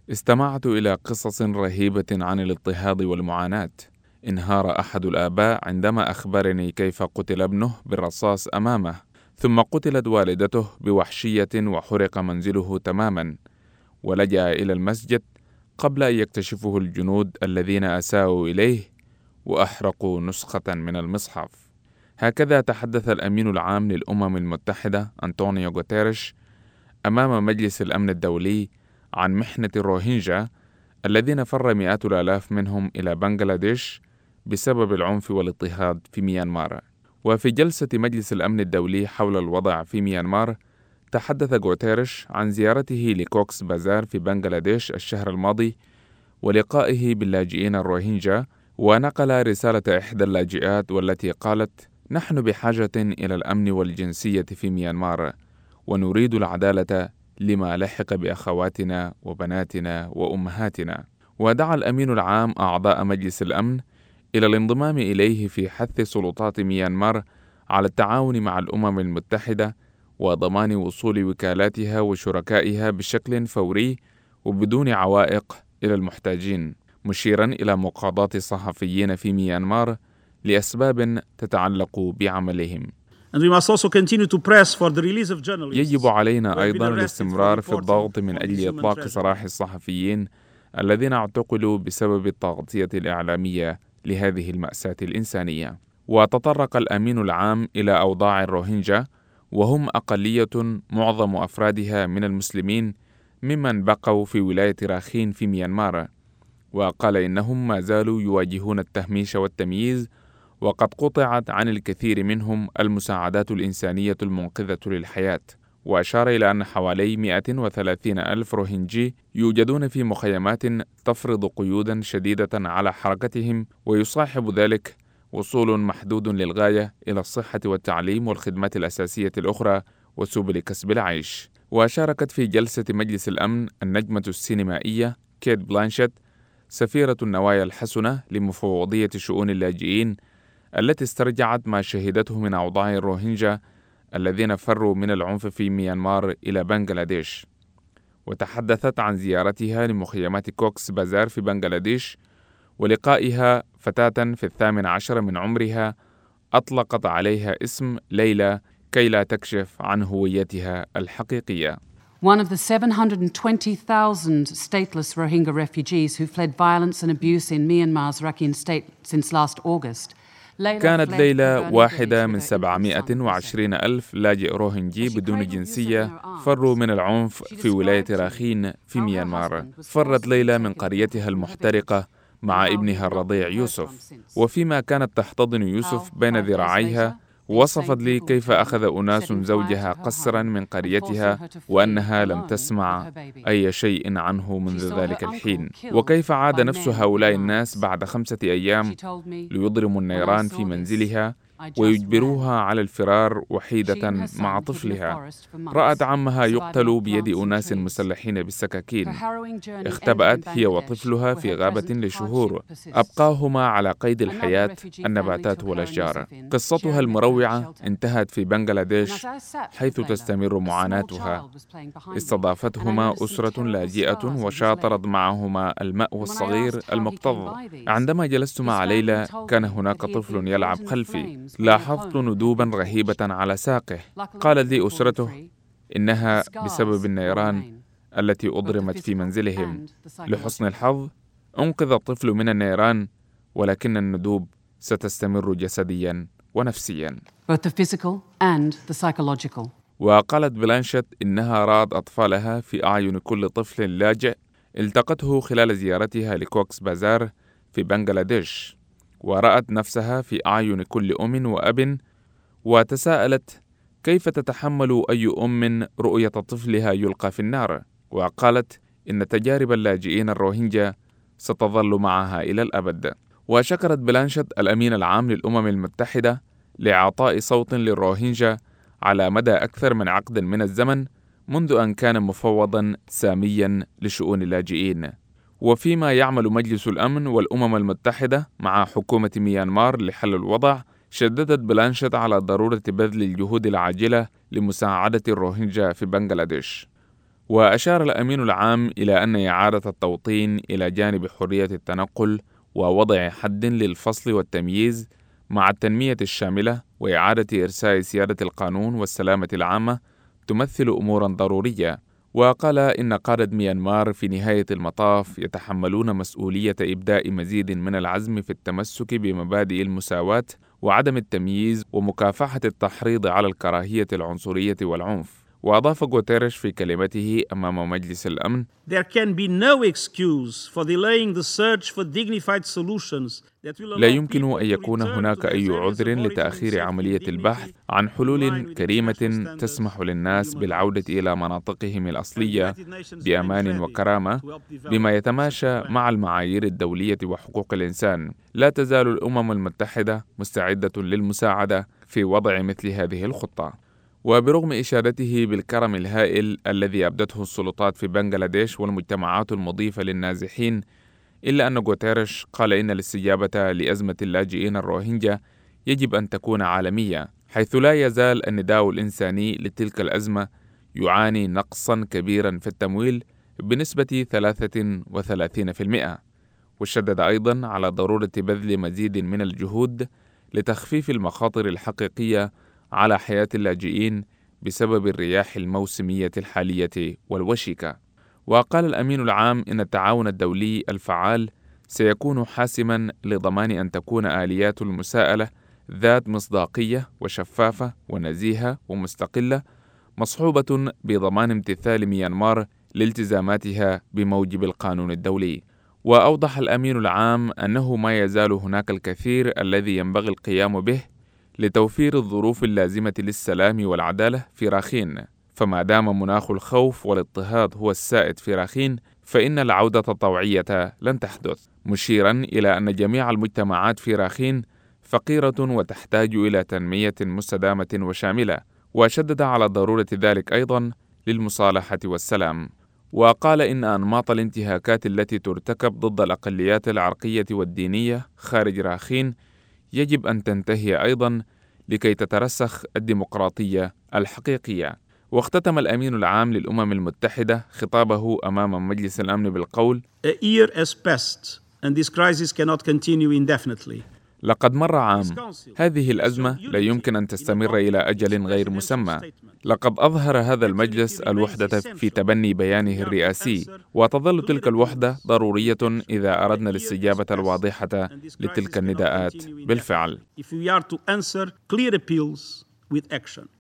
استمعت إلى قصص رهيبة عن الاضطهاد والمعاناة. انهار أحد الآباء عندما أخبرني كيف قتل ابنه بالرصاص أمامه، ثم قتلت والدته بوحشية وحرق منزله تماما، ولجأ إلى المسجد قبل أن يكتشفه الجنود الذين أساءوا إليه وأحرقوا نسخة من المصحف. هكذا تحدث الأمين العام للأمم المتحدة أنطونيو غوتيريش أمام مجلس الأمن الدولي عن محنة الروهينجا الذين فر مئات الآلاف منهم إلى بنغلاديش بسبب العنف والاضطهاد في ميانمار. وفي جلسة مجلس الأمن الدولي حول الوضع في ميانمار، تحدث غوتيريش عن زيارته لكوكس بازار في بنغلاديش الشهر الماضي ولقائه باللاجئين الروهينجا، ونقل رسالة إحدى اللاجئات والتي قالت: نحن بحاجة إلى الأمن والجنسية في ميانمار، ونريد العدالة لما لحق بأخواتنا وبناتنا وأمهاتنا. ودعا الأمين العام أعضاء مجلس الأمن إلى الانضمام إليه في حث سلطات ميانمار على التعاون مع الأمم المتحدة وضمان وصول وكالاتها وشركائها بشكل فوري وبدون عوائق إلى المحتاجين، مشيرا إلى مقاضاة الصحفيين في ميانمار لأسباب تتعلق بعملهم. يجب علينا أيضا الاستمرار في الضغط من أجل إطلاق سراح الصحفيين الذين اعتقلوا بسبب التغطية الإعلامية لهذه المأساة الإنسانية. وتطرق الأمين العام إلى أوضاع الروهينجا، وهم أقلية معظم أفرادها من المسلمين ممن بقوا في ولاية راخين في ميانمار، وقال إنهم ما زالوا يواجهون التهميش والتمييز، وقد قطعت عن الكثير منهم المساعدات الإنسانية المنقذة للحياة. وأشار إلى أن حوالي 130 ألف روهينجي يوجدون في مخيمات تفرض قيودا شديدة على حركتهم، ويصاحب ذلك وصول محدود للغاية إلى الصحة والتعليم والخدمات الأساسية الأخرى وسبل كسب العيش. وشاركت في جلسة مجلس الأمن النجمة السينمائية كيت بلانشيت، سفيرة النوايا الحسنة لمفوضية شؤون اللاجئين، التي استرجعت ما شهدته من أوضاع الروهينجا الذين فروا من العنف في ميانمار إلى بنغلاديش. وتحدثت عن زيارتها لمخيمات كوكس بازار في بنغلاديش ولقائها فتاة في 18 من عمرها أطلقت عليها اسم ليلى كي لا تكشف عن هويتها الحقيقية. One of the 720,000 stateless Rohingya refugees who fled violence and abuse in Myanmar's Rakhine state since last August. كانت ليلى واحدة من 720 ألف لاجئ روهينجي بدون جنسية فروا من العنف في ولاية راخين في ميانمار. فرت ليلى من قريتها المحترقة مع ابنها الرضيع يوسف، وفيما كانت تحتضن يوسف بين ذراعيها وصفت لي كيف أخذ أناس زوجها قسرا من قريتها وأنها لم تسمع أي شيء عنه منذ ذلك الحين، وكيف عاد نفس هؤلاء الناس بعد 5 أيام ليضرموا النيران في منزلها ويجبروها على الفرار وحيدة مع طفلها. رأت عمها يقتل بيد أناس مسلحين بالسكاكين. اختبأت هي وطفلها في غابة لشهور، أبقاهما على قيد الحياة النباتات والأشجار. قصتها المروعة انتهت في بنغلاديش حيث تستمر معاناتها. استضافتهما أسرة لاجئة وشاطرت معهما المأوى الصغير المكتظ. عندما جلست مع ليلى كان هناك طفل يلعب خلفي. لاحظت ندوبا رهيبة على ساقه. قالت لي أسرته إنها بسبب النيران التي أضرمت في منزلهم. لحسن الحظ أنقذ الطفل من النيران، ولكن الندوب ستستمر جسديا ونفسيا. وقالت بلانشيت إنها رأت أطفالها في أعين كل طفل لاجئ التقته خلال زيارتها لكوكس بازار في بنغلاديش، ورأت نفسها في أعين كل أم وأب، وتساءلت كيف تتحمل أي أم رؤية طفلها يلقى في النار. وقالت إن تجارب اللاجئين الروهينجا ستظل معها إلى الأبد. وشكرت بلانشيت الأمين العام للأمم المتحدة لإعطاء صوت للروهينجا على مدى أكثر من عقد من الزمن منذ أن كان مفوضا ساميا لشؤون اللاجئين. وفيما يعمل مجلس الأمن والأمم المتحدة مع حكومة ميانمار لحل الوضع، شددت بلانشيت على ضرورة بذل الجهود العاجلة لمساعدة الروهينجا في بنغلاديش. وأشار الأمين العام إلى أن إعادة التوطين إلى جانب حرية التنقل ووضع حد للفصل والتمييز مع التنمية الشاملة وإعادة إرساء سيادة القانون والسلامة العامة تمثل أموراً ضرورية. وقال إن قادة ميانمار في نهاية المطاف يتحملون مسؤولية إبداء مزيد من العزم في التمسك بمبادئ المساواة وعدم التمييز ومكافحة التحريض على الكراهية العنصرية والعنف. وأضاف غوتيريش في كلمته أمام مجلس الأمن: There can be no excuse for delaying the search for dignified solutions that will allow لا يمكن people أن to يكون return هناك to their أي areas of عذر origin لتأخير in عملية safety and البحث dignity عن in line حلول with international كريمة standards تسمح of للناس human بالعودة rights. إلى مناطقهم And the الأصلية United Nations remains بأمان ready وكرامة to help develop بما the يتماشى concept of مع land. المعايير الدولية وحقوق الإنسان. لا تزال الأمم المتحدة مستعدة للمساعدة في وضع مثل هذه الخطة. وبرغم إشادته بالكرم الهائل الذي أبدته السلطات في بنغلاديش والمجتمعات المضيفة للنازحين، إلا أن غوتيريش قال إن الاستجابة لأزمة اللاجئين الروهينجا يجب أن تكون عالمية، حيث لا يزال النداء الإنساني لتلك الأزمة يعاني نقصاً كبيراً في التمويل بنسبة 33%. وشدد أيضاً على ضرورة بذل مزيد من الجهود لتخفيف المخاطر الحقيقية على حياة اللاجئين بسبب الرياح الموسمية الحالية والوشيكة. وقال الأمين العام إن التعاون الدولي الفعال سيكون حاسماً لضمان أن تكون آليات المساءلة ذات مصداقية وشفافة ونزيهة ومستقلة، مصحوبة بضمان امتثال ميانمار لالتزاماتها بموجب القانون الدولي. وأوضح الأمين العام أنه ما يزال هناك الكثير الذي ينبغي القيام به لتوفير الظروف اللازمة للسلام والعدالة في راخين، فما دام مناخ الخوف والاضطهاد هو السائد في راخين فإن العودة الطوعية لن تحدث، مشيراً إلى أن جميع المجتمعات في راخين فقيرة وتحتاج إلى تنمية مستدامة وشاملة. وشدد على ضرورة ذلك أيضاً للمصالحة والسلام. وقال إن أنماط الانتهاكات التي ترتكب ضد الأقليات العرقية والدينية خارج راخين يجب أن تنتهي أيضاً لكي تترسخ الديمقراطية الحقيقية. واختتم الأمين العام للأمم المتحدة خطابه أمام مجلس الأمن بالقول: A year has passed and this crisis cannot continue indefinitely. لقد مر عام. هذه الأزمة لا يمكن أن تستمر إلى أجل غير مسمى. لقد أظهر هذا المجلس الوحدة في تبني بيانه الرئاسي، وتظل تلك الوحدة ضرورية إذا أردنا الاستجابة الواضحة لتلك النداءات بالفعل.